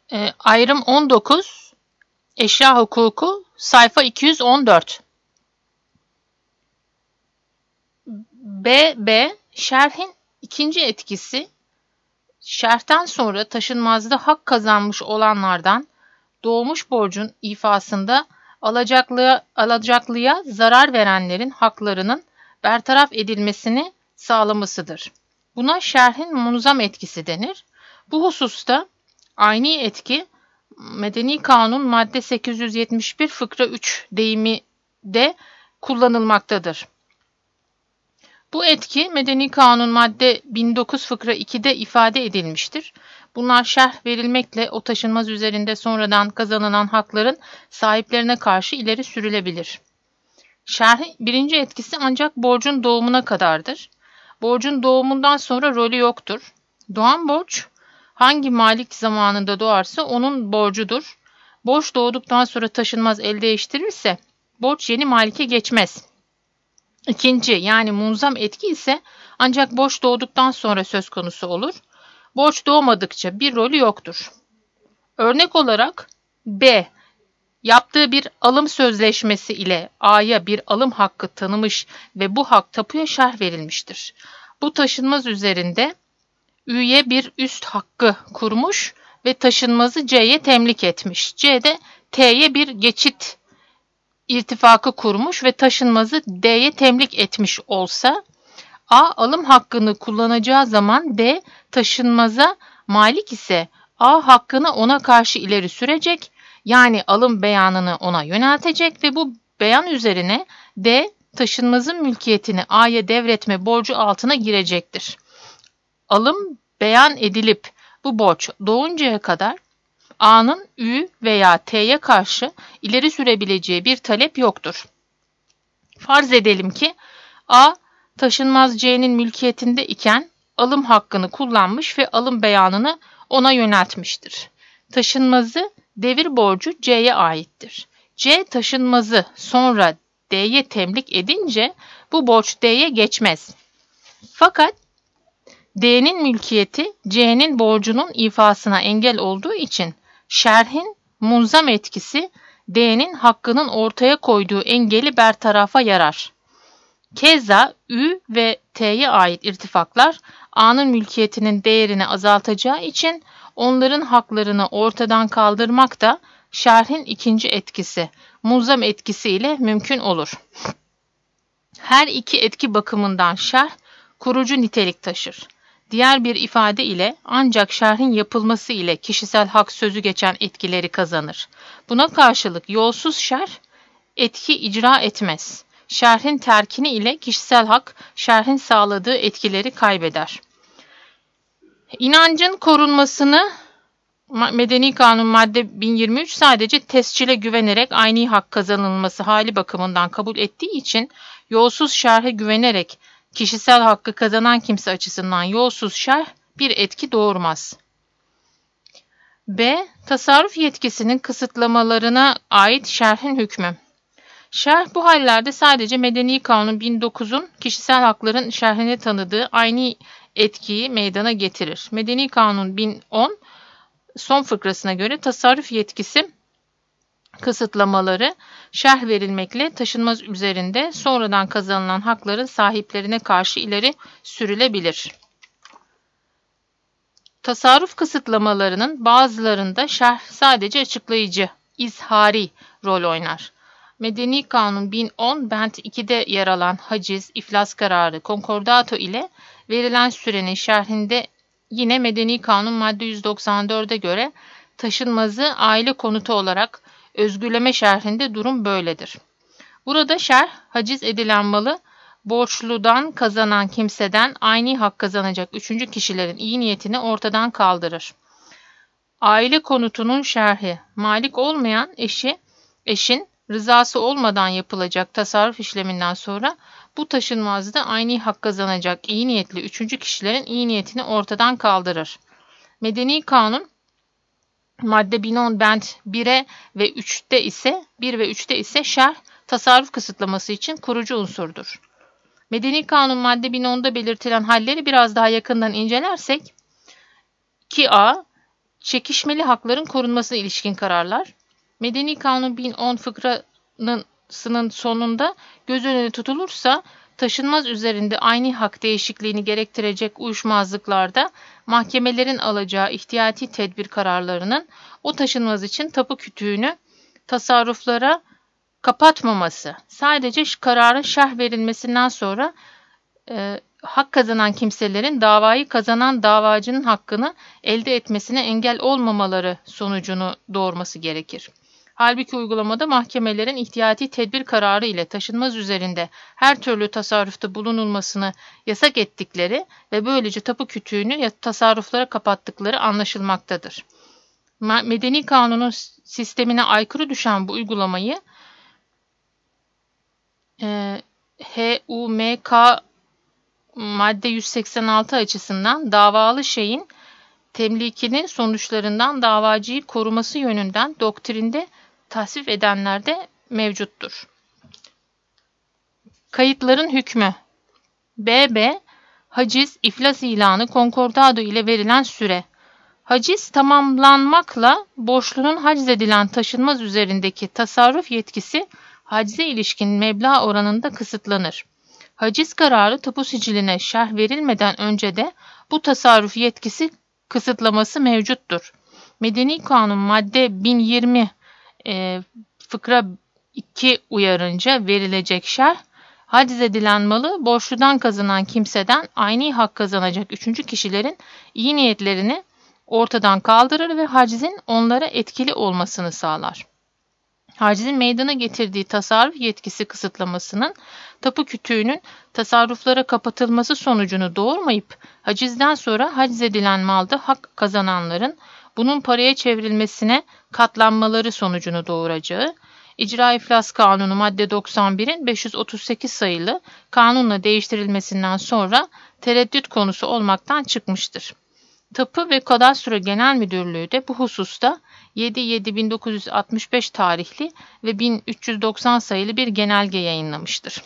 Ayrım 19, eşya hukuku, sayfa 214. B. Şerhin ikinci etkisi, şerhten sonra taşınmazda hak kazanmış olanlardan doğmuş borcun ifasında alacaklıya zarar verenlerin haklarının bertaraf edilmesini sağlamasıdır. Buna şerhin munzam etkisi denir. Bu hususta aynı etki Medeni Kanun madde 871 fıkra 3 deyimi de kullanılmaktadır. Bu etki Medeni Kanun madde 1009 fıkra 2'de ifade edilmiştir. Bunlar şerh verilmekle o taşınmaz üzerinde sonradan kazanılan hakların sahiplerine karşı ileri sürülebilir. Şerhin birinci etkisi ancak borcun doğumuna kadardır. Borcun doğumundan sonra rolü yoktur. Doğan borç hangi malik zamanında doğarsa onun borcudur. Borç doğduktan sonra taşınmaz el değiştirirse borç yeni malike geçmez. İkinci yani munzam etki ise ancak borç doğduktan sonra söz konusu olur. Borç doğmadıkça bir rolü yoktur. Örnek olarak B. Yaptığı bir alım sözleşmesi ile A'ya bir alım hakkı tanımış ve bu hak tapuya şerh verilmiştir. Bu taşınmaz üzerinde Ü'ye bir üst hakkı kurmuş ve taşınmazı C'ye temlik etmiş. C de T'ye bir geçit irtifakı kurmuş ve taşınmazı D'ye temlik etmiş olsa, A alım hakkını kullanacağı zaman D taşınmaza malik ise A hakkını ona karşı ileri sürecek, yani alım beyanını ona yöneltecek ve bu beyan üzerine D taşınmazın mülkiyetini A'ya devretme borcu altına girecektir. Alım beyan edilip bu borç doğuncaya kadar A'nın Ü veya T'ye karşı ileri sürebileceği bir talep yoktur. Farz edelim ki A taşınmaz C'nin mülkiyetinde iken alım hakkını kullanmış ve alım beyanını ona yöneltmiştir. Taşınmazı devir borcu C'ye aittir. C taşınmazı sonra D'ye temlik edince bu borç D'ye geçmez. Fakat D'nin mülkiyeti C'nin borcunun ifasına engel olduğu için şerhin munzam etkisi D'nin hakkının ortaya koyduğu engeli bertarafa yarar. Keza Ü ve T'ye ait irtifaklar A'nın mülkiyetinin değerini azaltacağı için onların haklarını ortadan kaldırmak da şerhin ikinci etkisi, munzam etkisi ile mümkün olur. Her iki etki bakımından şerh kurucu nitelik taşır. Diğer bir ifade ile ancak şerhin yapılması ile kişisel hak sözü geçen etkileri kazanır. Buna karşılık yolsuz şerh etki icra etmez. Şerhin terkini ile kişisel hak şerhin sağladığı etkileri kaybeder. İnancın korunmasını Medeni Kanun madde 1023 sadece tescile güvenerek aynı hak kazanılması hali bakımından kabul ettiği için yolsuz şerhe güvenerek kişisel hakkı kazanan kimse açısından yolsuz şerh bir etki doğurmaz. B. Tasarruf yetkisinin kısıtlamalarına ait şerhin hükmü. Şerh bu hallerde sadece Medeni Kanun 1009'un kişisel hakların şerhine tanıdığı aynı etkiyi meydana getirir. Medeni Kanun 1010 son fıkrasına göre tasarruf yetkisi kısıtlamaları şerh verilmekle taşınmaz üzerinde sonradan kazanılan hakların sahiplerine karşı ileri sürülebilir. Tasarruf kısıtlamalarının bazılarında şerh sadece açıklayıcı, izhari rol oynar. Medeni Kanun 1010 bent 2'de yer alan haciz, iflas kararı, konkordato ile verilen sürenin şerhinde yine Medeni Kanun madde 194'e göre taşınmazı aile konutu olarak özgürleme şerhinde durum böyledir. Burada şerh, haciz edilen malı borçludan kazanan kimseden aynı hak kazanacak üçüncü kişilerin iyi niyetini ortadan kaldırır. Aile konutunun şerhi, malik olmayan eşin rızası olmadan yapılacak tasarruf işleminden sonra bu taşınmazda aynı hak kazanacak iyi niyetli üçüncü kişilerin iyi niyetini ortadan kaldırır. Medeni Kanun madde 1010 bent 1'e ve 3'te ise 1 ve 3'te ise şerh tasarruf kısıtlaması için kurucu unsurdur. Medeni Kanun madde 1010'da belirtilen halleri biraz daha yakından incelersek 2a Çekişmeli hakların korunmasına ilişkin kararlar. Medeni Kanun 1010 fıkrasının sonunda göz önüne tutulursa taşınmaz üzerinde aynı hak değişikliğini gerektirecek uyuşmazlıklarda mahkemelerin alacağı ihtiyati tedbir kararlarının o taşınmaz için tapu kütüğünü tasarruflara kapatmaması, sadece kararın şerh verilmesinden sonra hak kazanan kimselerin davayı kazanan davacının hakkını elde etmesine engel olmamaları sonucunu doğurması gerekir. Halbuki uygulamada mahkemelerin ihtiyati tedbir kararı ile taşınmaz üzerinde her türlü tasarrufta bulunulmasını yasak ettikleri ve böylece tapu kütüğünü tasarruflara kapattıkları anlaşılmaktadır. Medeni kanunun sistemine aykırı düşen bu uygulamayı HUMK madde 186 açısından davalı şeyin temlikinin sonuçlarından davacıyı koruması yönünden doktrinde tasvip edenler de mevcuttur. Kayıtların hükmü. BB, haciz, iflas ilanı, konkordado ile verilen süre. Haciz tamamlanmakla borçlunun haczedilen taşınmaz üzerindeki tasarruf yetkisi hacize ilişkin meblağ oranında kısıtlanır. Haciz kararı tapu siciline şerh verilmeden önce de bu tasarruf yetkisi kısıtlaması mevcuttur. Medeni Kanun madde 1020 fıkra 2 uyarınca verilecek şerh, haciz edilen malı borçludan kazanan kimseden aynı hak kazanacak üçüncü kişilerin iyi niyetlerini ortadan kaldırır ve hacizin onlara etkili olmasını sağlar. Hacizin meydana getirdiği tasarruf yetkisi kısıtlamasının tapu kütüğünün tasarruflara kapatılması sonucunu doğurmayıp hacizden sonra haciz edilen malda hak kazananların bunun paraya çevrilmesine katlanmaları sonucunu doğuracağı, İcra İflas Kanunu madde 91'in 538 sayılı kanunla değiştirilmesinden sonra tereddüt konusu olmaktan çıkmıştır. Tapu ve Kadastro Genel Müdürlüğü de bu hususta 7/7/1965 tarihli ve 1390 sayılı bir genelge yayınlamıştır.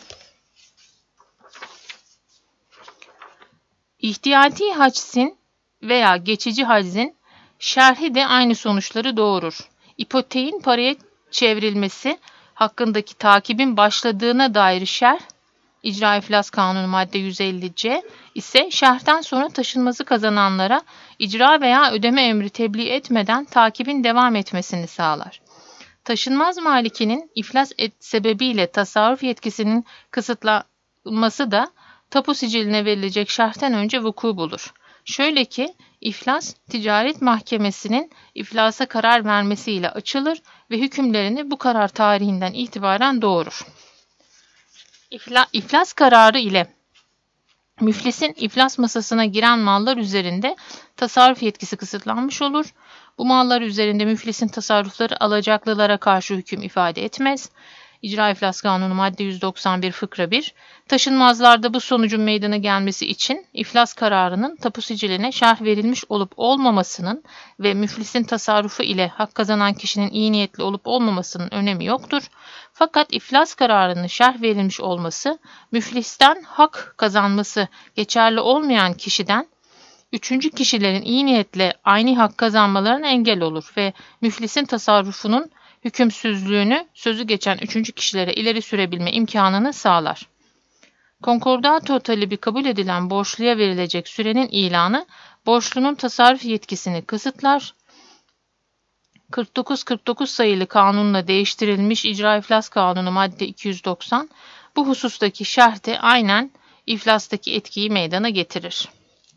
İhtiyati hacizin veya geçici hacizin şerhi de aynı sonuçları doğurur. İpoteğin paraya çevrilmesi hakkındaki takibin başladığına dair şerh, İcra İflas Kanunu madde 150C ise şerhten sonra taşınmazı kazananlara icra veya ödeme emri tebliğ etmeden takibin devam etmesini sağlar. Taşınmaz malikinin iflas sebebiyle tasarruf yetkisinin kısıtlanması da tapu siciline verilecek şerhten önce vuku bulur. Şöyle ki, iflas, ticaret mahkemesinin iflasa karar vermesiyle açılır ve hükümlerini bu karar tarihinden itibaren doğurur. İflas kararı ile müflisin iflas masasına giren mallar üzerinde tasarruf yetkisi kısıtlanmış olur. Bu mallar üzerinde müflisin tasarrufları alacaklılara karşı hüküm ifade etmez. İcra İflas Kanunu madde 191 fıkra 1. Taşınmazlarda bu sonucun meydana gelmesi için iflas kararının tapu siciline şerh verilmiş olup olmamasının ve müflisin tasarrufu ile hak kazanan kişinin iyi niyetli olup olmamasının önemi yoktur. Fakat iflas kararının şerh verilmiş olması, müflisten hak kazanması geçerli olmayan kişiden üçüncü kişilerin iyi niyetle aynı hak kazanmalarına engel olur ve müflisin tasarrufunun hükümsüzlüğünü sözü geçen üçüncü kişilere ileri sürebilme imkanını sağlar. Konkordato talebi kabul edilen borçluya verilecek sürenin ilanı, borçlunun tasarruf yetkisini kısıtlar. 49 sayılı kanunla değiştirilmiş İcra İflas Kanunu madde 290, bu husustaki şerhte aynen iflastaki etkiyi meydana getirir.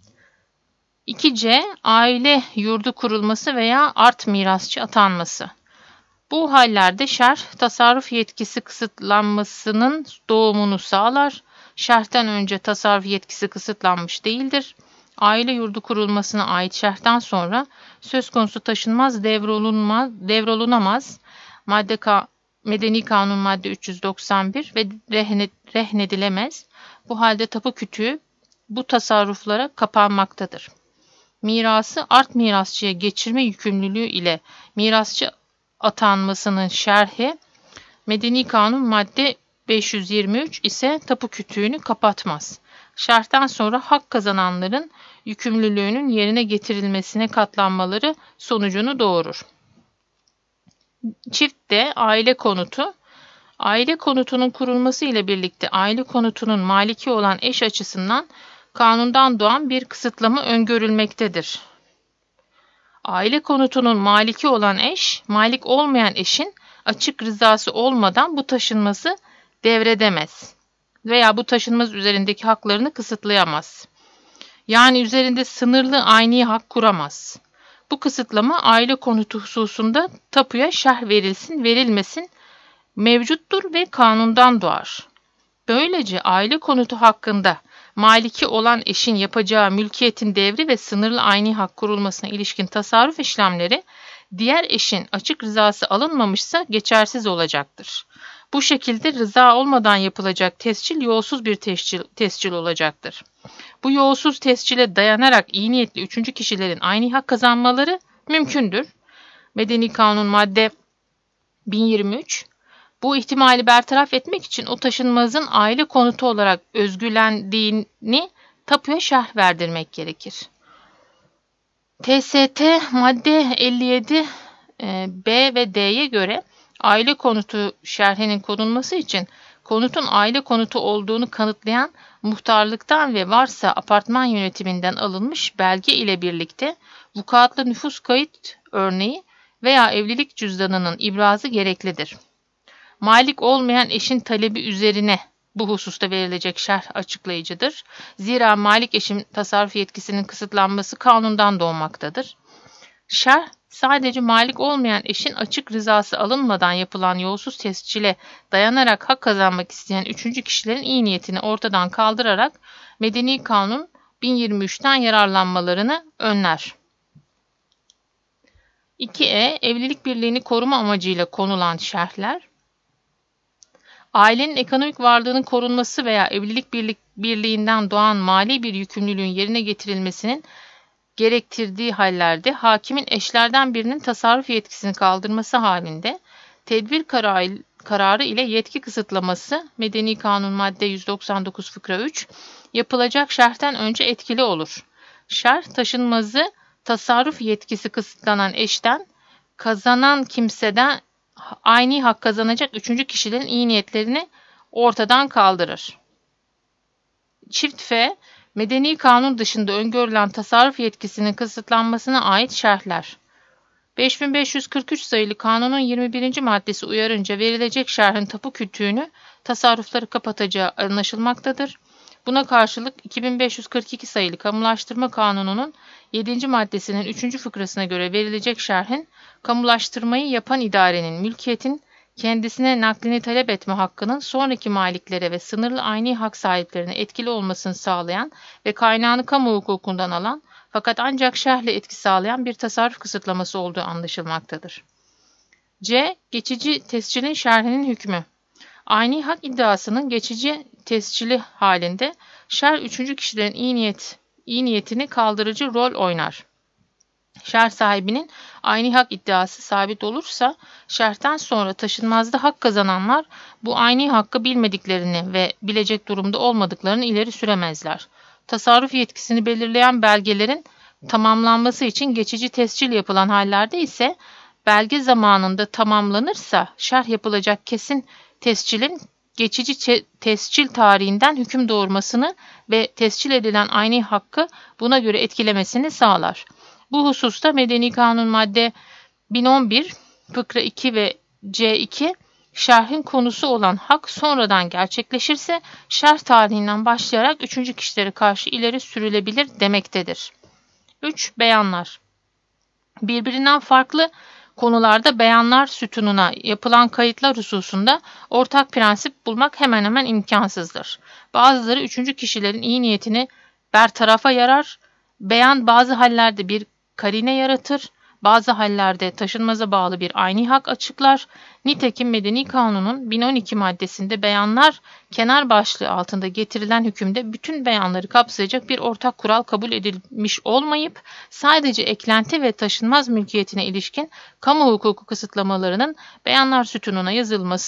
2C. Aile yurdu kurulması veya art mirasçı atanması. Bu hallerde şerh, tasarruf yetkisi kısıtlanmasının doğumunu sağlar. Şerhten önce tasarruf yetkisi kısıtlanmış değildir. Aile yurdu kurulmasına ait şerhten sonra söz konusu taşınmaz devrolunamaz. Medeni Kanun madde 391 ve rehnedilemez. Bu halde tapu kütüğü bu tasarruflara kapanmaktadır. Mirası art mirasçıya geçirme yükümlülüğü ile mirasçı atanmasının şerhi, Medeni Kanun madde 523 ise tapu kütüğünü kapatmaz. şerhten sonra hak kazananların yükümlülüğünün yerine getirilmesine katlanmaları sonucunu doğurur. Çiftte aile konutu. Aile konutunun kurulması ile birlikte aile konutunun maliki olan eş açısından kanundan doğan bir kısıtlama öngörülmektedir. Aile konutunun maliki olan eş, malik olmayan eşin açık rızası olmadan bu taşınmazı devredemez veya bu taşınmaz üzerindeki haklarını kısıtlayamaz. Yani üzerinde sınırlı ayni hak kuramaz. Bu kısıtlama aile konutu hususunda tapuya şerh verilsin verilmesin mevcuttur ve kanundan doğar. Böylece aile konutu hakkında maliki olan eşin yapacağı mülkiyetin devri ve sınırlı ayni hak kurulmasına ilişkin tasarruf işlemleri diğer eşin açık rızası alınmamışsa geçersiz olacaktır. Bu şekilde rıza olmadan yapılacak tescil yolsuz bir tescil olacaktır. Bu yolsuz tescile dayanarak iyi niyetli üçüncü kişilerin ayni hak kazanmaları mümkündür. Medeni Kanun madde 1023. Bu ihtimali bertaraf etmek için o taşınmazın aile konutu olarak özgülendiğini tapuya şerh verdirmek gerekir. TST madde 57 B ve D'ye göre aile konutu şerhinin konulması için konutun aile konutu olduğunu kanıtlayan muhtarlıktan ve varsa apartman yönetiminden alınmış belge ile birlikte vukuatlı nüfus kayıt örneği veya evlilik cüzdanının ibrazı gereklidir. Malik olmayan eşin talebi üzerine bu hususta verilecek şerh açıklayıcıdır. Zira malik eşin tasarruf yetkisinin kısıtlanması kanundan doğmaktadır. Şerh, sadece malik olmayan eşin açık rızası alınmadan yapılan yolsuz tescile dayanarak hak kazanmak isteyen üçüncü kişilerin iyi niyetini ortadan kaldırarak Medeni Kanun 1023'ten yararlanmalarını önler. 2e. Evlilik birliğini koruma amacıyla konulan şerhler. Ailenin ekonomik varlığının korunması veya evlilik birliğinden doğan mali bir yükümlülüğün yerine getirilmesinin gerektirdiği hallerde hakimin eşlerden birinin tasarruf yetkisini kaldırması halinde tedbir kararı ile yetki kısıtlaması Medeni Kanun madde 199 fıkra 3 yapılacak şerhten önce etkili olur. Şerh taşınmazı tasarruf yetkisi kısıtlanan eşten kazanan kimseden aynı hak kazanacak üçüncü kişilerin iyi niyetlerini ortadan kaldırır. Çift F, Medeni Kanun dışında öngörülen tasarruf yetkisinin kısıtlanmasına ait şerhler. 5543 sayılı Kanunun 21. maddesi uyarınca verilecek şerhin tapu kütüğünü tasarrufları kapatacağı anlaşılmaktadır. Buna karşılık 2542 sayılı Kamulaştırma Kanunu'nun 7. maddesinin 3. fıkrasına göre verilecek şerhin, kamulaştırmayı yapan idarenin mülkiyetin kendisine naklini talep etme hakkının sonraki maliklere ve sınırlı ayni hak sahiplerine etkili olmasını sağlayan ve kaynağını kamu hukukundan alan fakat ancak şerhle etki sağlayan bir tasarruf kısıtlaması olduğu anlaşılmaktadır. C. Geçici tescilin şerhinin hükmü. Ayni hak iddiasının geçici tescili halinde şerh üçüncü kişilerin iyi niyetini kaldırıcı rol oynar. Şerh sahibinin ayni hak iddiası sabit olursa şerhten sonra taşınmazda hak kazananlar bu ayni hakkı bilmediklerini ve bilecek durumda olmadıklarını ileri süremezler. Tasarruf yetkisini belirleyen belgelerin tamamlanması için geçici tescil yapılan hallerde ise belge zamanında tamamlanırsa şerh yapılacak kesin tescilin geçici tescil tarihinden hüküm doğurmasını ve tescil edilen ayni hakkı buna göre etkilemesini sağlar. Bu hususta Medeni Kanun madde 1011 fıkra 2 ve C2 şerhin konusu olan hak sonradan gerçekleşirse şerh tarihinden başlayarak üçüncü kişilere karşı ileri sürülebilir demektedir. 3. Beyanlar. Birbirinden farklı konularda beyanlar sütununa yapılan kayıtlar hususunda ortak prensip bulmak hemen hemen imkansızdır. Bazıları üçüncü kişilerin iyi niyetini bertarafa yarar, beyan bazı hallerde bir karine yaratır, bazı hallerde taşınmaza bağlı bir ayni hak açıklar. Nitekim Medeni Kanun'un 1012 maddesinde beyanlar kenar başlığı altında getirilen hükümde bütün beyanları kapsayacak bir ortak kural kabul edilmiş olmayıp sadece eklenti ve taşınmaz mülkiyetine ilişkin kamu hukuku kısıtlamalarının beyanlar sütununa yazılması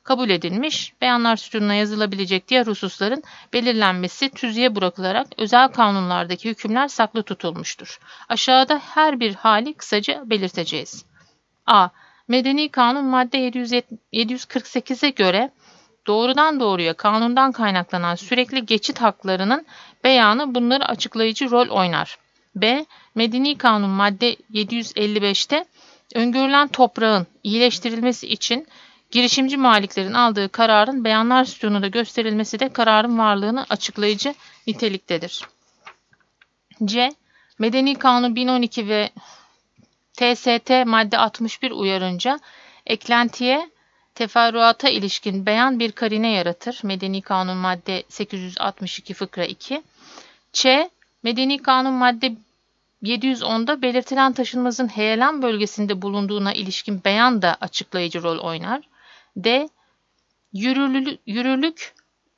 kabul edilmiş. Beyanlar sütununa yazılabilecek diğer hususların belirlenmesi tüzüğe bırakılarak özel kanunlardaki hükümler saklı tutulmuştur. Aşağıda her bir hali kısaca belirteceğiz. A. Medeni Kanun madde 748'e göre doğrudan doğruya kanundan kaynaklanan sürekli geçit haklarının beyanı bunları açıklayıcı rol oynar. B. Medeni Kanun madde 755'te öngörülen toprağın iyileştirilmesi için girişimci maliklerin aldığı kararın beyanlar sütununda gösterilmesi de kararın varlığını açıklayıcı niteliktedir. C. Medeni Kanun 1012 ve TST madde 61 uyarınca eklentiye, teferruata ilişkin beyan bir karine yaratır. Medeni Kanun madde 862 fıkra 2. Ç. Medeni Kanun madde 710'da belirtilen taşınmazın heyelan bölgesinde bulunduğuna ilişkin beyan da açıklayıcı rol oynar. D. Yürürlük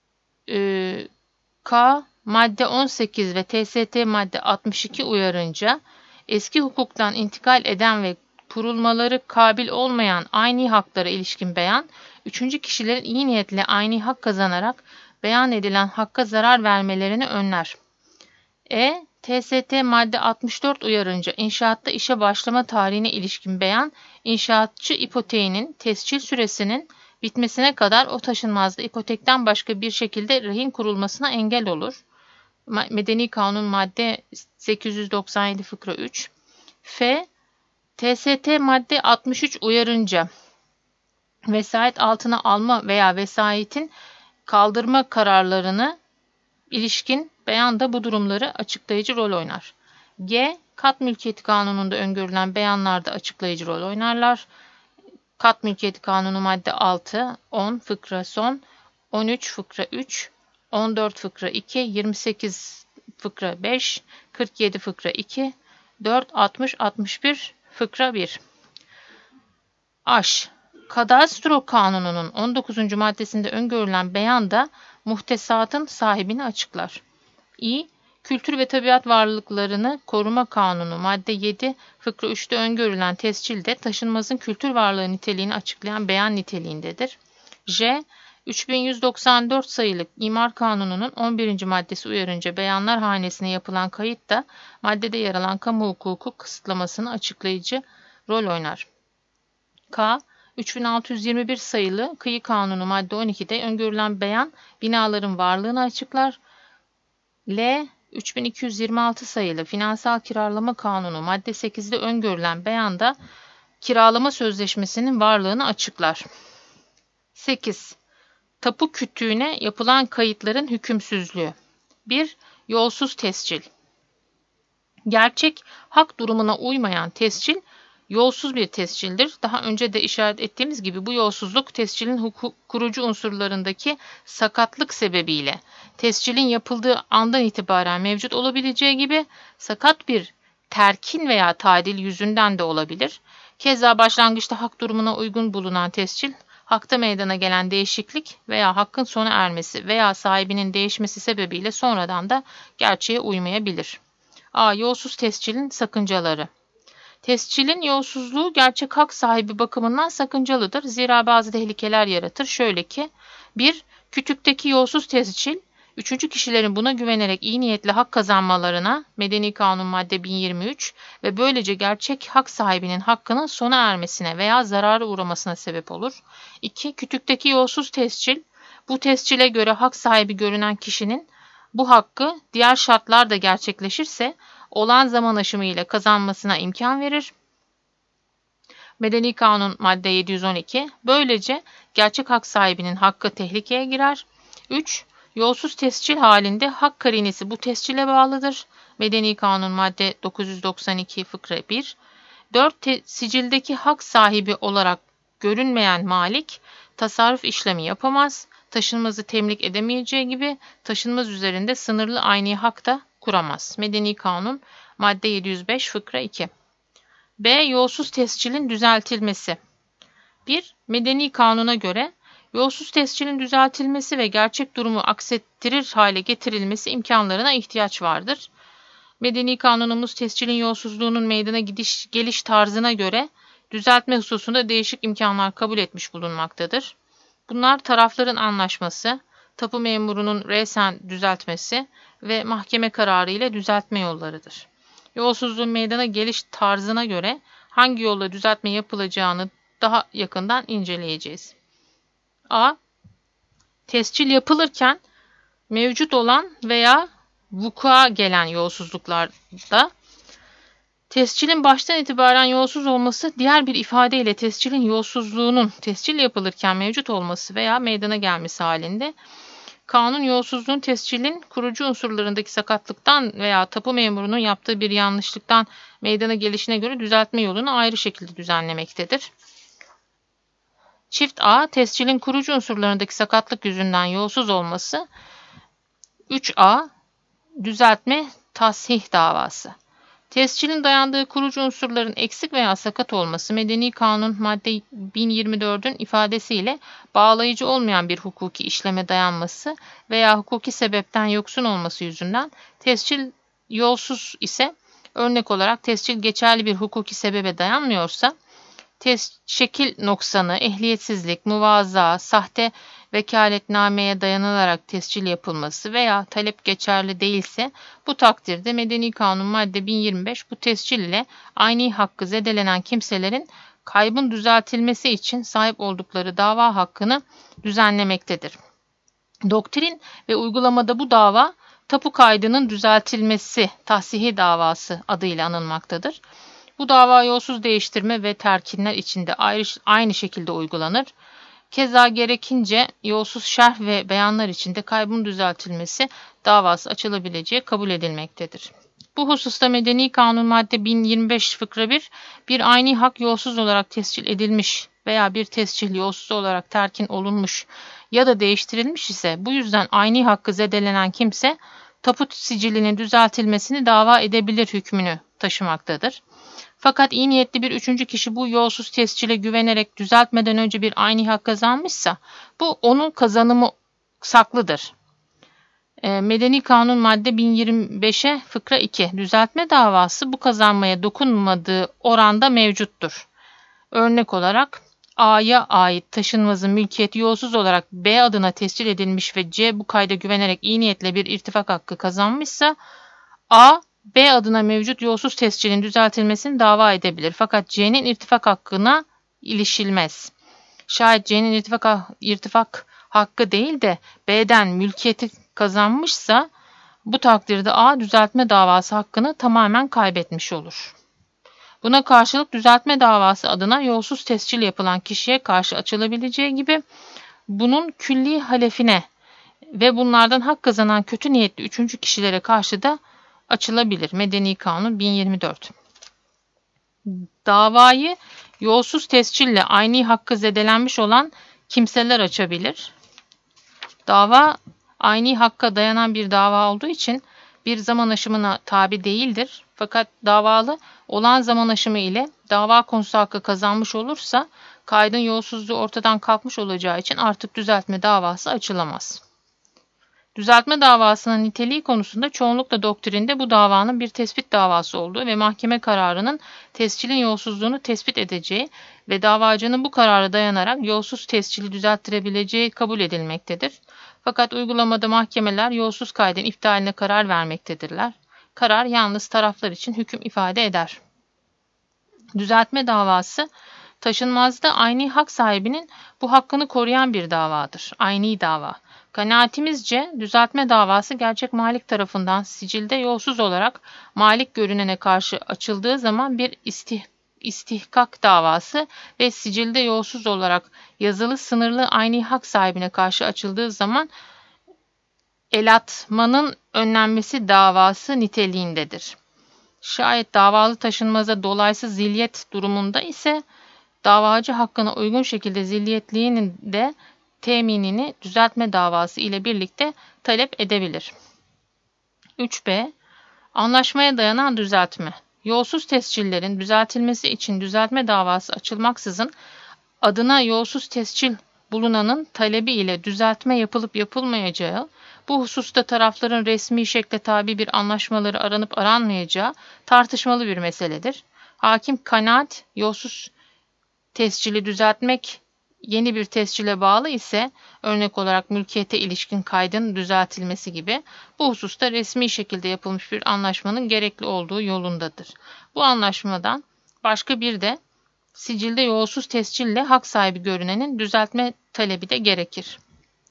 K. Madde 18 ve TST madde 62 uyarınca eski hukuktan intikal eden ve kurulmaları kabil olmayan ayni haklara ilişkin beyan, üçüncü kişilerin iyi niyetle ayni hak kazanarak beyan edilen hakka zarar vermelerini önler. E. TST madde 64 uyarınca inşaatta işe başlama tarihine ilişkin beyan, inşaatçı ipoteğinin tescil süresinin bitmesine kadar o taşınmazda ipotekten başka bir şekilde rehin kurulmasına engel olur. Medeni Kanun madde 897 fıkra 3. F. TST madde 63 uyarınca vesayet altına alma veya vesayetin kaldırma kararlarını ilişkin beyan da bu durumları açıklayıcı rol oynar. G. Kat Mülkiyeti Kanunu'nda öngörülen beyanlarda açıklayıcı rol oynarlar. Kat Mülkiyeti Kanunu madde 6, 10 fıkra son, 13 fıkra 3, 14 fıkra 2, 28 fıkra 5, 47 fıkra 2, 4, 60, 61 fıkra 1. Aş. Kadastro Kanunu'nun 19. maddesinde öngörülen beyan da muhtesatın sahibini açıklar. İ. Kültür ve Tabiat Varlıklarını Koruma Kanunu madde 7 fıkra 3'te öngörülen tescilde taşınmazın kültür varlığı niteliğini açıklayan beyan niteliğindedir. J. 3194 sayılı İmar Kanunu'nun 11. maddesi uyarınca beyanlar hanesine yapılan kayıt da maddede yer alan kamu hukuku kısıtlamasını açıklayıcı rol oynar. K. 3621 sayılı Kıyı Kanunu madde 12'de öngörülen beyan binaların varlığını açıklar. L. 3226 sayılı Finansal Kiralama Kanunu madde 8'de öngörülen beyanda kiralama sözleşmesinin varlığını açıklar. 8. Tapu kütüğüne yapılan kayıtların hükümsüzlüğü. 1. Yolsuz tescil. Gerçek hak durumuna uymayan tescil yolsuz bir tescildir. Daha önce de işaret ettiğimiz gibi bu yolsuzluk tescilin kurucu unsurlarındaki sakatlık sebebiyle tescilin yapıldığı andan itibaren mevcut olabileceği gibi sakat bir terkin veya tadil yüzünden de olabilir. Keza başlangıçta hak durumuna uygun bulunan tescil, hakta meydana gelen değişiklik veya hakkın sona ermesi veya sahibinin değişmesi sebebiyle sonradan da gerçeğe uymayabilir. A. Yolsuz tescilin sakıncaları. Tescilin yolsuzluğu gerçek hak sahibi bakımından sakıncalıdır. Zira bazı tehlikeler yaratır. Şöyle ki 1. Kütükteki yolsuz tescil, üçüncü kişilerin buna güvenerek iyi niyetle hak kazanmalarına Medeni Kanun madde 1023 ve böylece gerçek hak sahibinin hakkının sona ermesine veya zarara uğramasına sebep olur. 2. Kütükteki yolsuz tescil, bu tescile göre hak sahibi görünen kişinin bu hakkı diğer şartlar da gerçekleşirse olan zaman aşımı ile kazanmasına imkan verir. Medeni Kanun madde 712. Böylece gerçek hak sahibinin hakkı tehlikeye girer. 3. Yolsuz tescil halinde hak karinesi bu tescile bağlıdır. Medeni Kanun madde 992 fıkra 1. 4. Sicildeki hak sahibi olarak görünmeyen malik tasarruf işlemi yapamaz. Taşınmazı temlik edemeyeceği gibi taşınmaz üzerinde sınırlı ayni hak da kuramaz. Medeni Kanun madde 705 fıkra 2. B. Yolsuz tescilin düzeltilmesi. 1. Medeni Kanun'a göre yolsuz tescilin düzeltilmesi ve gerçek durumu aksettirir hale getirilmesi imkanlarına ihtiyaç vardır. Medeni Kanunumuz tescilin yolsuzluğunun meydana geliş tarzına göre düzeltme hususunda değişik imkanlar kabul etmiş bulunmaktadır. Bunlar tarafların anlaşması, tapu memurunun resen düzeltmesi ve mahkeme kararı ile düzeltme yollarıdır. Yolsuzluğun meydana geliş tarzına göre hangi yolla düzeltme yapılacağını daha yakından inceleyeceğiz. A. Tescil yapılırken mevcut olan veya vuku'a gelen yolsuzluklarda tescilin baştan itibaren yolsuz olması, diğer bir ifadeyle tescilin yolsuzluğunun tescil yapılırken mevcut olması veya meydana gelmesi halinde kanun yolsuzluğun tescilin kurucu unsurlarındaki sakatlıktan veya tapu memurunun yaptığı bir yanlışlıktan meydana gelişine göre düzeltme yolunu ayrı şekilde düzenlemektedir. Çift A. Tescilin kurucu unsurlarındaki sakatlık yüzünden yolsuz olması. 3A. Düzeltme tasih davası. Tescilin dayandığı kurucu unsurların eksik veya sakat olması, Medeni Kanun madde 1024'ün ifadesiyle bağlayıcı olmayan bir hukuki işleme dayanması veya hukuki sebepten yoksun olması yüzünden tescil yolsuz ise, örnek olarak tescil geçerli bir hukuki sebebe dayanmıyorsa, şekil noksanı, ehliyetsizlik, muvazaa, sahte vekaletnameye dayanılarak tescil yapılması veya talep geçerli değilse, bu takdirde Medeni Kanun madde 1025 bu tescil ile ayni hakkı zedelenen kimselerin kaybın düzeltilmesi için sahip oldukları dava hakkını düzenlemektedir. Doktrin ve uygulamada bu dava tapu kaydının düzeltilmesi tahsihi davası adıyla anılmaktadır. Bu dava yolsuz değiştirme ve terkinler içinde aynı şekilde uygulanır. Keza gerekince yolsuz şerh ve beyanlar içinde kaybın düzeltilmesi davası açılabileceği kabul edilmektedir. Bu hususta Medeni Kanun madde 1025 fıkra 1, bir ayni hak yolsuz olarak tescil edilmiş veya bir tescil yolsuz olarak terkin olunmuş ya da değiştirilmiş ise, bu yüzden ayni hakkı zedelenen kimse tapu sicilinin düzeltilmesini dava edebilir hükmünü taşımaktadır. Fakat iyi niyetli bir üçüncü kişi bu yolsuz tescile güvenerek düzeltmeden önce bir ayni hak kazanmışsa, bu onun kazanımı saklıdır. Medeni Kanun madde 1025'e fıkra 2, düzeltme davası bu kazanmaya dokunmadığı oranda mevcuttur. Örnek olarak A'ya ait taşınmazın mülkiyeti yolsuz olarak B adına tescil edilmiş ve C bu kayda güvenerek iyi niyetle bir irtifak hakkı kazanmışsa, A, B adına mevcut yolsuz tescilin düzeltilmesini dava edebilir. Fakat C'nin irtifak hakkına ilişilmez. Şayet C'nin irtifak hakkı değil de B'den mülkiyeti kazanmışsa, bu takdirde A düzeltme davası hakkını tamamen kaybetmiş olur. Buna karşılık düzeltme davası adına yolsuz tescil yapılan kişiye karşı açılabileceği gibi, bunun külli halefine ve bunlardan hak kazanan kötü niyetli üçüncü kişilere karşı da açılabilir. Medeni Kanun 1024. Davayı yolsuz tescille ayni hakkı zedelenmiş olan kimseler açabilir. Dava ayni hakka dayanan bir dava olduğu için bir zaman aşımına tabi değildir. Fakat davalı olan zaman aşımı ile dava konusu hakkı kazanmış olursa, kaydın yolsuzluğu ortadan kalkmış olacağı için artık düzeltme davası açılamaz. Düzeltme davasının niteliği konusunda çoğunlukla doktrinde bu davanın bir tespit davası olduğu ve mahkeme kararının tescilin yolsuzluğunu tespit edeceği ve davacının bu karara dayanarak yolsuz tescili düzelttirebileceği kabul edilmektedir. Fakat uygulamada mahkemeler yolsuz kaydın iptaline karar vermektedirler. Karar yalnız taraflar için hüküm ifade eder. Düzeltme davası, taşınmazda ayni hak sahibinin bu hakkını koruyan bir davadır. Ayni dava. Kanaatimizce düzeltme davası gerçek malik tarafından sicilde yolsuz olarak malik görünene karşı açıldığı zaman bir istihkak davası ve sicilde yolsuz olarak yazılı sınırlı ayni hak sahibine karşı açıldığı zaman elatmanın önlenmesi davası niteliğindedir. Şayet davalı taşınmaza dolaysız zilyet durumunda ise, davacı hakkına uygun şekilde zilyetliğinin de teminini düzeltme davası ile birlikte talep edebilir. 3b. Anlaşmaya dayanan düzeltme. Yolsuz tescillerin düzeltilmesi için düzeltme davası açılmaksızın, adına yolsuz tescil bulunanın talebi ile düzeltme yapılıp yapılmayacağı, bu hususta tarafların resmi şekle tabi bir anlaşmaları aranıp aranmayacağı tartışmalı bir meseledir. Hakim kanaat, yolsuz tescili düzeltmek yeni bir tescile bağlı ise, örnek olarak mülkiyete ilişkin kaydın düzeltilmesi gibi, bu hususta resmi şekilde yapılmış bir anlaşmanın gerekli olduğu yolundadır. Bu anlaşmadan başka bir de sicilde yolsuz tescille hak sahibi görünenin düzeltme talebi de gerekir.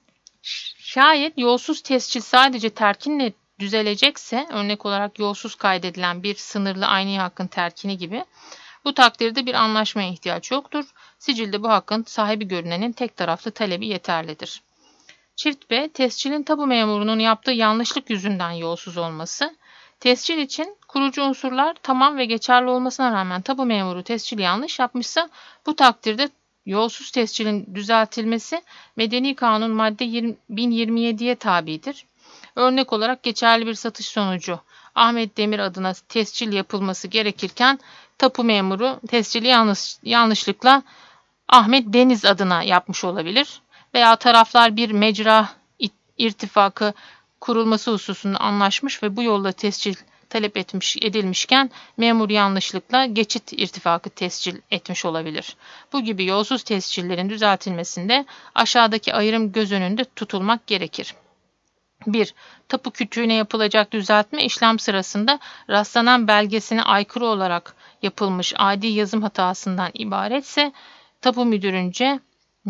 Şayet yolsuz tescil sadece terkinle düzelecekse, örnek olarak yolsuz kaydedilen bir sınırlı ayni hakkın terkini gibi, bu takdirde bir anlaşmaya ihtiyaç yoktur. Sicilde bu hakkın sahibi görünenin tek taraflı talebi yeterlidir. Çift B, tescilin tapu memurunun yaptığı yanlışlık yüzünden yolsuz olması. Tescil için kurucu unsurlar tamam ve geçerli olmasına rağmen tapu memuru tescili yanlış yapmışsa, bu takdirde yolsuz tescilin düzeltilmesi Medeni Kanun madde 1027'ye tabidir. Örnek olarak geçerli bir satış sonucu Ahmet Demir adına tescil yapılması gerekirken tapu memuru tescili yanlışlıkla Ahmet Deniz adına yapmış olabilir. Veya taraflar bir mecra irtifakı kurulması hususunda anlaşmış ve bu yolla tescil talep edilmişken memur yanlışlıkla geçit irtifakı tescil etmiş olabilir. Bu gibi yolsuz tescillerin düzeltilmesinde aşağıdaki ayrım göz önünde tutulmak gerekir. 1. Tapu kütüğüne yapılacak düzeltme işlem sırasında rastlanan belgesine aykırı olarak yapılmış adi yazım hatasından ibaretse, tapu müdürünce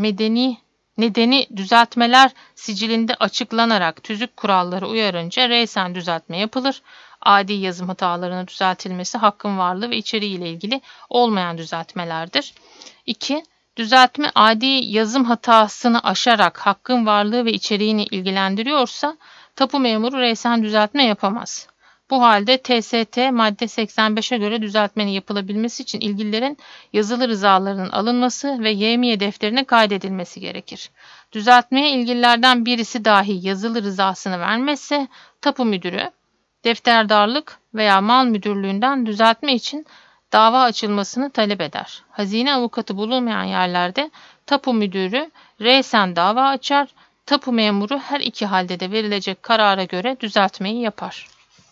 nedeni düzeltmeler sicilinde açıklanarak tüzük kuralları uyarınca reysen düzeltme yapılır. Adi yazım hatalarının düzeltilmesi hakkın varlığı ve içeriğiyle ilgili olmayan düzeltmelerdir. 2. Düzeltme adi yazım hatasını aşarak hakkın varlığı ve içeriğini ilgilendiriyorsa, tapu memuru reysen düzeltme yapamaz. Bu halde TST madde 85'e göre düzeltmenin yapılabilmesi için ilgililerin yazılı rızalarının alınması ve yevmiye defterine kaydedilmesi gerekir. Düzeltmeye ilgililerden birisi dahi yazılı rızasını vermezse, tapu müdürü, defterdarlık veya mal müdürlüğünden düzeltme için dava açılmasını talep eder. Hazine avukatı bulunmayan yerlerde tapu müdürü reysen dava açar, tapu memuru her iki halde de verilecek karara göre düzeltmeyi yapar.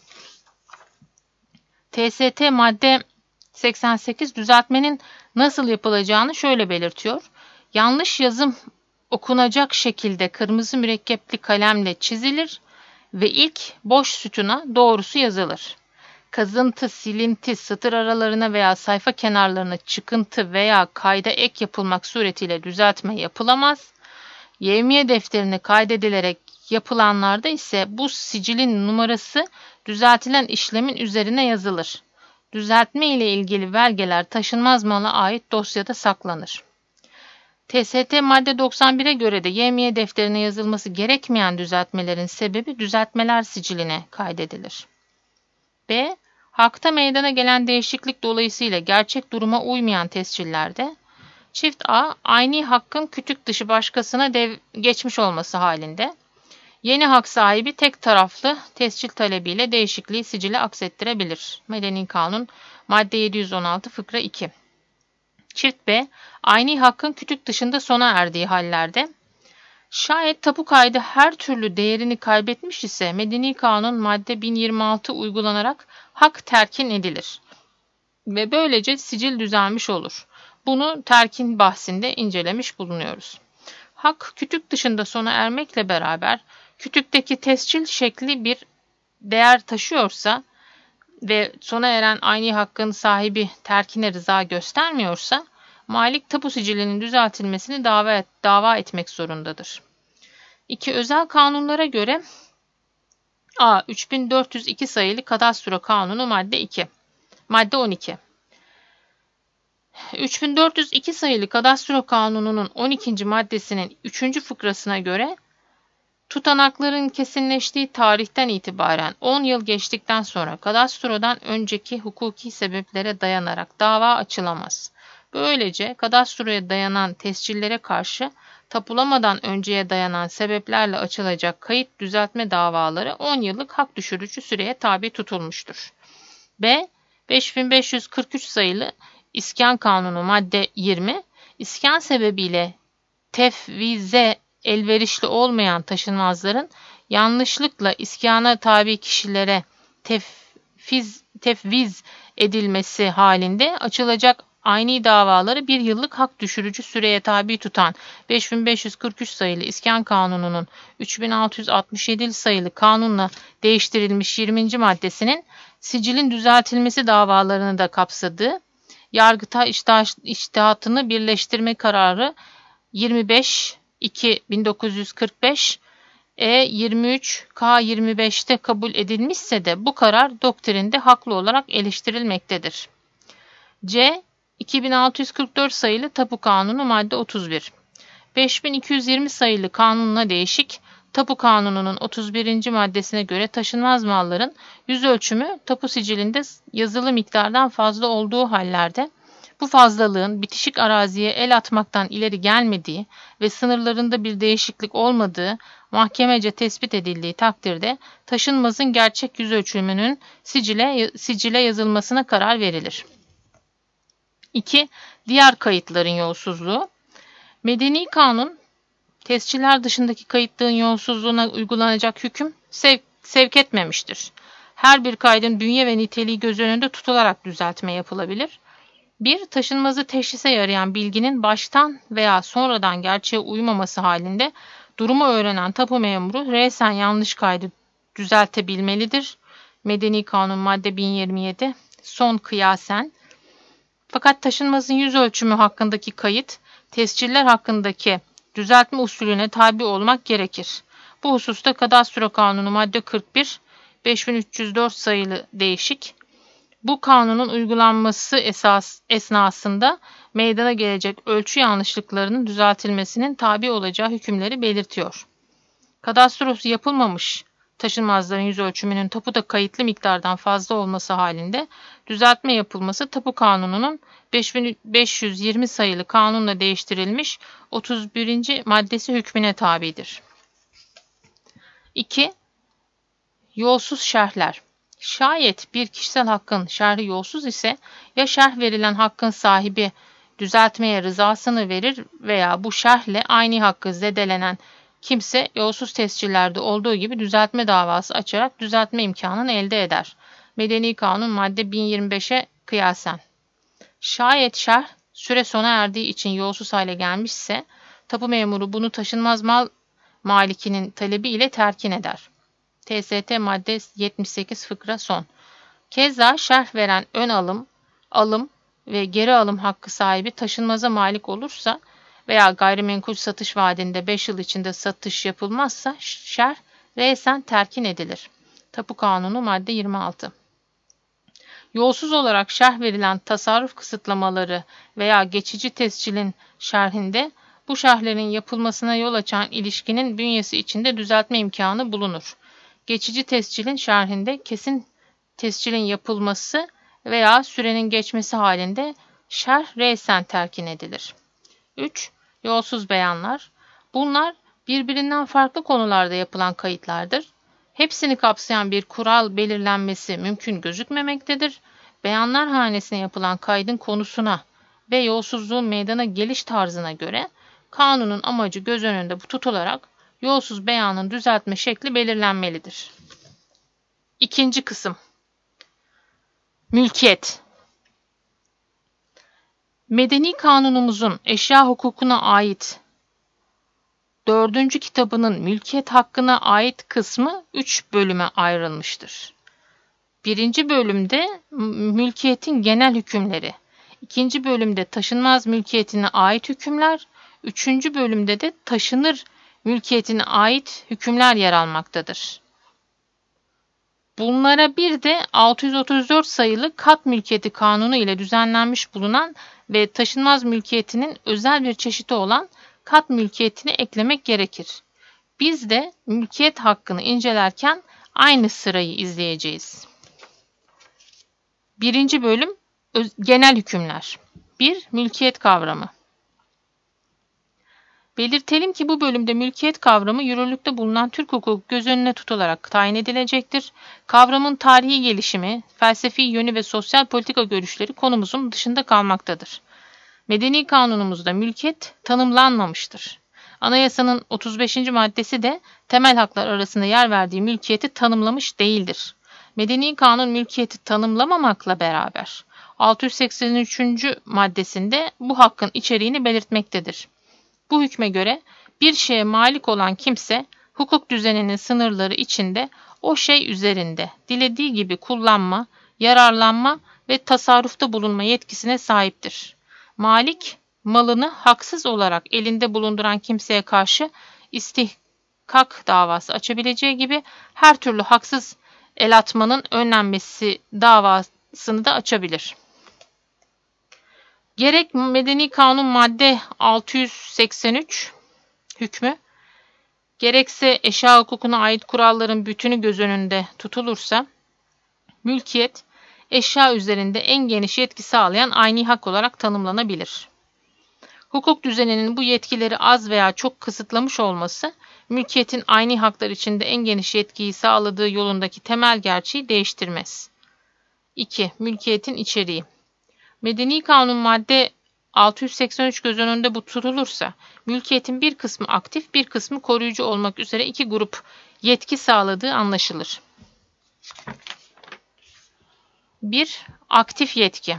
TST madde 88 düzeltmenin nasıl yapılacağını şöyle belirtiyor. Yanlış yazım okunacak şekilde kırmızı mürekkepli kalemle çizilir ve ilk boş sütuna doğrusu yazılır. Kazıntı, silinti, satır aralarına veya sayfa kenarlarına çıkıntı veya kayda ek yapılmak suretiyle düzeltme yapılamaz. Yevmiye defterine kaydedilerek yapılanlarda ise bu sicilin numarası düzeltilen işlemin üzerine yazılır. Düzeltme ile ilgili belgeler taşınmaz mala ait dosyada saklanır. TST madde 91'e göre de yevmiye defterine yazılması gerekmeyen düzeltmelerin sebebi düzeltmeler siciline kaydedilir. B. Hakta meydana gelen değişiklik dolayısıyla gerçek duruma uymayan tescillerde, çift A, ayni hakkın kütük dışı başkasına geçmiş olması halinde, yeni hak sahibi tek taraflı tescil talebiyle değişikliği sicile aksettirebilir. Medeni Kanun madde 716 fıkra 2. Çift B, ayni hakkın kütük dışında sona erdiği hallerde, şayet tapu kaydı her türlü değerini kaybetmiş ise Medeni Kanun madde 1026 uygulanarak hak terkin edilir ve böylece sicil düzelmiş olur. Bunu terkin bahsinde incelemiş bulunuyoruz. Hak kütük dışında sona ermekle beraber kütükteki tescil şekli bir değer taşıyorsa ve sona eren ayni hakkın sahibi terkine rıza göstermiyorsa, malik tapu sicilinin düzeltilmesini dava etmek zorundadır. İki özel kanunlara göre A. 3402 sayılı Kadastro Kanunu madde 12. 3402 sayılı Kadastro Kanunu'nun 12. maddesinin 3. fıkrasına göre tutanakların kesinleştiği tarihten itibaren 10 yıl geçtikten sonra kadastrodan önceki hukuki sebeplere dayanarak dava açılamaz. Böylece kadastroya dayanan tescillere karşı tapulamadan önceye dayanan sebeplerle açılacak kayıt düzeltme davaları 10 yıllık hak düşürücü süreye tabi tutulmuştur. B. 5543 sayılı İskan Kanunu madde 20, iskan sebebiyle tefvize elverişli olmayan taşınmazların yanlışlıkla iskana tabi kişilere tefviz edilmesi halinde açılacak aynı davaları bir yıllık hak düşürücü süreye tabi tutan 5543 sayılı İskan Kanunu'nun 3667 sayılı kanunla değiştirilmiş 20. maddesinin sicilin düzeltilmesi davalarını da kapsadığı Yargıtay İçtihatını Birleştirme Kararı 25-2-1945 E23-K25'te kabul edilmişse de bu karar doktrinde haklı olarak eleştirilmektedir. C. 2644 sayılı Tapu Kanunu madde 31. 5220 sayılı kanunla değişik, Tapu Kanunu'nun 31. maddesine göre taşınmaz malların yüz ölçümü tapu sicilinde yazılı miktardan fazla olduğu hallerde bu fazlalığın bitişik araziye el atmaktan ileri gelmediği ve sınırlarında bir değişiklik olmadığı mahkemece tespit edildiği takdirde taşınmazın gerçek yüz ölçümünün sicile yazılmasına karar verilir. 2. Diğer kayıtların yolsuzluğu. Medeni kanun, tesciller dışındaki kayıtlığın yolsuzluğuna uygulanacak hüküm sevk etmemiştir. Her bir kaydın bünye ve niteliği göz önünde tutularak düzeltme yapılabilir. 1. Taşınmazı teşhise yarayan bilginin baştan veya sonradan gerçeğe uymaması halinde durumu öğrenen tapu memuru resen yanlış kaydı düzeltebilmelidir. Medeni Kanun madde 1027 son kıyasen. Fakat taşınmazın yüz ölçümü hakkındaki kayıt, tesciller hakkındaki düzeltme usulüne tabi olmak gerekir. Bu hususta Kadastro Kanunu madde 41, 5304 sayılı değişik, bu kanunun uygulanması esnasında meydana gelecek ölçü yanlışlıklarının düzeltilmesinin tabi olacağı hükümleri belirtiyor. Kadastrosu yapılmamış taşınmazların yüz ölçümünün tapuda kayıtlı miktardan fazla olması halinde düzeltme yapılması Tapu Kanunu'nun 5520 sayılı kanunla değiştirilmiş 31. maddesi hükmüne tabidir. 2. Yolsuz şerhler. Şayet bir kişisel hakkın şerhi yolsuz ise ya şerh verilen hakkın sahibi düzeltmeye rızasını verir veya bu şerhle aynı hakkı zedelenen kimse yolsuz tescillerde olduğu gibi düzeltme davası açarak düzeltme imkanını elde eder. Medeni Kanun madde 1025'e kıyasen. Şayet şerh süre sona erdiği için yolsuz hale gelmişse tapu memuru bunu taşınmaz mal malikinin talebi ile terkin eder. TST madde 78 fıkra son. Keza şerh veren ön alım ve geri alım hakkı sahibi taşınmaza malik olursa veya gayrimenkul satış vaadinde 5 yıl içinde satış yapılmazsa şerh resen terkin edilir. Tapu Kanunu madde 26. Yolsuz olarak şerh verilen tasarruf kısıtlamaları veya geçici tescilin şerhinde bu şerhlerin yapılmasına yol açan ilişkinin bünyesi içinde düzeltme imkanı bulunur. Geçici tescilin şerhinde kesin tescilin yapılması veya sürenin geçmesi halinde şerh resen terkin edilir. 3. Yolsuz beyanlar. Bunlar birbirinden farklı konularda yapılan kayıtlardır. Hepsini kapsayan bir kural belirlenmesi mümkün gözükmemektedir. Beyanlar hanesine yapılan kaydın konusuna ve yolsuzluğun meydana geliş tarzına göre kanunun amacı göz önünde tutularak yolsuz beyanın düzeltme şekli belirlenmelidir. İkinci kısım. Mülkiyet. Medeni Kanunumuzun eşya hukukuna ait 4. kitabının mülkiyet hakkına ait kısmı 3 bölüme ayrılmıştır. 1. bölümde mülkiyetin genel hükümleri, 2. bölümde taşınmaz mülkiyetine ait hükümler, 3. bölümde de taşınır mülkiyetine ait hükümler yer almaktadır. Bunlara bir de 634 sayılı Kat Mülkiyeti Kanunu ile düzenlenmiş bulunan ve taşınmaz mülkiyetinin özel bir çeşidi olan kat mülkiyetini eklemek gerekir. Biz de mülkiyet hakkını incelerken aynı sırayı izleyeceğiz. 1. bölüm genel hükümler. 1. Mülkiyet kavramı. Belirtelim ki bu bölümde mülkiyet kavramı yürürlükte bulunan Türk hukuku göz önüne tutularak tayin edilecektir. Kavramın tarihi gelişimi, felsefi yönü ve sosyal politika görüşleri konumuzun dışında kalmaktadır. Medeni Kanunumuzda mülkiyet tanımlanmamıştır. Anayasanın 35. maddesi de temel haklar arasında yer verdiği mülkiyeti tanımlamış değildir. Medeni Kanun mülkiyeti tanımlamamakla beraber 683. maddesinde bu hakkın içeriğini belirtmektedir. Bu hükme göre bir şeye malik olan kimse hukuk düzeninin sınırları içinde o şey üzerinde dilediği gibi kullanma, yararlanma ve tasarrufta bulunma yetkisine sahiptir. Malik, malını haksız olarak elinde bulunduran kimseye karşı istihkak davası açabileceği gibi her türlü haksız el atmanın önlenmesi davasını da açabilir. Gerek Medeni Kanun madde 683 hükmü, gerekse eşya hukukuna ait kuralların bütünü göz önünde tutulursa, mülkiyet, eşya üzerinde en geniş yetki sağlayan ayni hak olarak tanımlanabilir. Hukuk düzeninin bu yetkileri az veya çok kısıtlamış olması, mülkiyetin ayni haklar içinde en geniş yetkiyi sağladığı yolundaki temel gerçeği değiştirmez. 2. Mülkiyetin içeriği. Medeni Kanun madde 683 göz önünde bu tutulursa, mülkiyetin bir kısmı aktif, bir kısmı koruyucu olmak üzere iki grup yetki sağladığı anlaşılır. 1. Aktif yetki.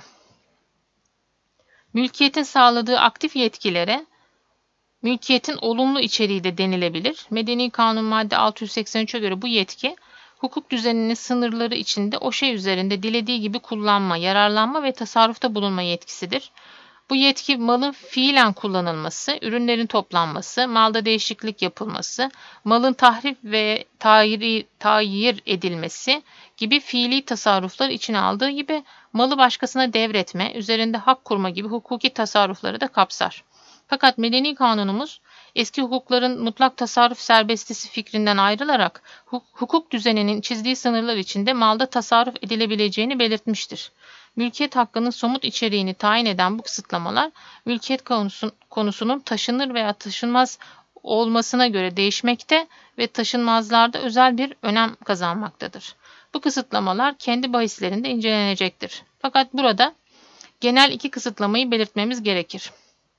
Mülkiyetin sağladığı aktif yetkilere mülkiyetin olumlu içeriği de denilebilir. Medeni Kanun madde 683'e göre bu yetki, hukuk düzeninin sınırları içinde o şey üzerinde dilediği gibi kullanma, yararlanma ve tasarrufta bulunma yetkisidir. Bu yetki malın fiilen kullanılması, ürünlerin toplanması, malda değişiklik yapılması, malın tahrif ve tayir edilmesi gibi fiili tasarruflar içine aldığı gibi malı başkasına devretme, üzerinde hak kurma gibi hukuki tasarrufları da kapsar. Fakat medeni kanunumuz eski hukukların mutlak tasarruf serbestisi fikrinden ayrılarak hukuk düzeninin çizdiği sınırlar içinde malda tasarruf edilebileceğini belirtmiştir. Mülkiyet hakkının somut içeriğini tayin eden bu kısıtlamalar, mülkiyet konusunun taşınır veya taşınmaz olmasına göre değişmekte ve taşınmazlarda özel bir önem kazanmaktadır. Bu kısıtlamalar kendi bahislerinde incelenecektir. Fakat burada genel iki kısıtlamayı belirtmemiz gerekir.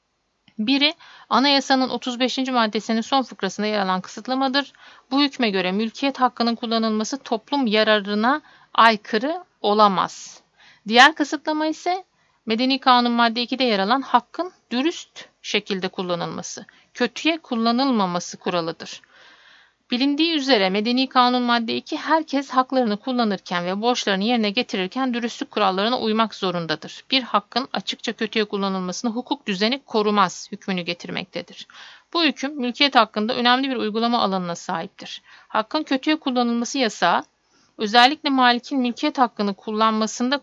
Biri, Anayasanın 35. maddesinin son fıkrasında yer alan kısıtlamadır. Bu hükme göre mülkiyet hakkının kullanılması toplum yararına aykırı olamaz. Diğer kısıtlama ise Medeni Kanun madde 2'de yer alan hakkın dürüst şekilde kullanılması, kötüye kullanılmaması kuralıdır. Bilindiği üzere Medeni Kanun madde 2 herkes haklarını kullanırken ve borçlarını yerine getirirken dürüstlük kurallarına uymak zorundadır. Bir hakkın açıkça kötüye kullanılmasını hukuk düzeni korumaz hükmünü getirmektedir. Bu hüküm mülkiyet hakkında önemli bir uygulama alanına sahiptir. Hakkın kötüye kullanılması yasağı, özellikle malikin mülkiyet hakkını kullanmasında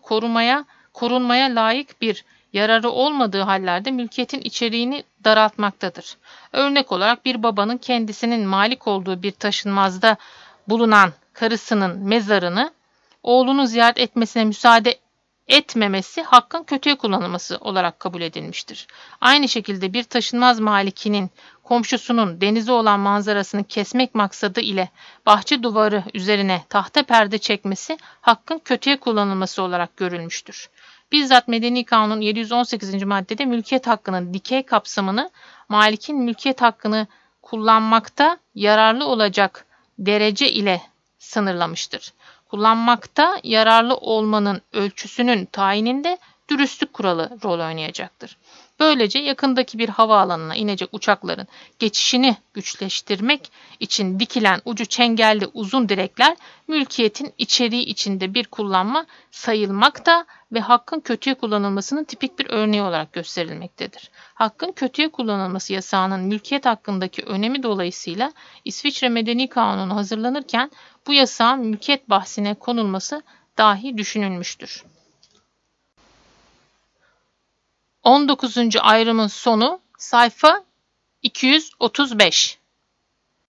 korunmaya layık bir yararı olmadığı hallerde mülkiyetin içeriğini daraltmaktadır. Örnek olarak bir babanın kendisinin malik olduğu bir taşınmazda bulunan karısının mezarını oğlunun ziyaret etmesine müsaade etmemesi hakkın kötüye kullanılması olarak kabul edilmiştir. Aynı şekilde bir taşınmaz malikinin komşusunun denize olan manzarasını kesmek maksadı ile bahçe duvarı üzerine tahta perde çekmesi hakkın kötüye kullanılması olarak görülmüştür. Bizzat Medeni Kanun 718. maddede mülkiyet hakkının dikey kapsamını malikin mülkiyet hakkını kullanmakta yararlı olacak derece ile sınırlamıştır. Kullanmakta yararlı olmanın ölçüsünün tayininde dürüstlük kuralı rol oynayacaktır. Böylece yakındaki bir havaalanına inecek uçakların geçişini güçleştirmek için dikilen ucu çengelli uzun direkler mülkiyetin içeriği içinde bir kullanma sayılmakta ve hakkın kötüye kullanılmasının tipik bir örneği olarak gösterilmektedir. Hakkın kötüye kullanılması yasağının mülkiyet hakkındaki önemi dolayısıyla İsviçre Medeni Kanunu hazırlanırken bu yasağın mülkiyet bahsine konulması dahi düşünülmüştür. 19. ayrımın sonu sayfa 235.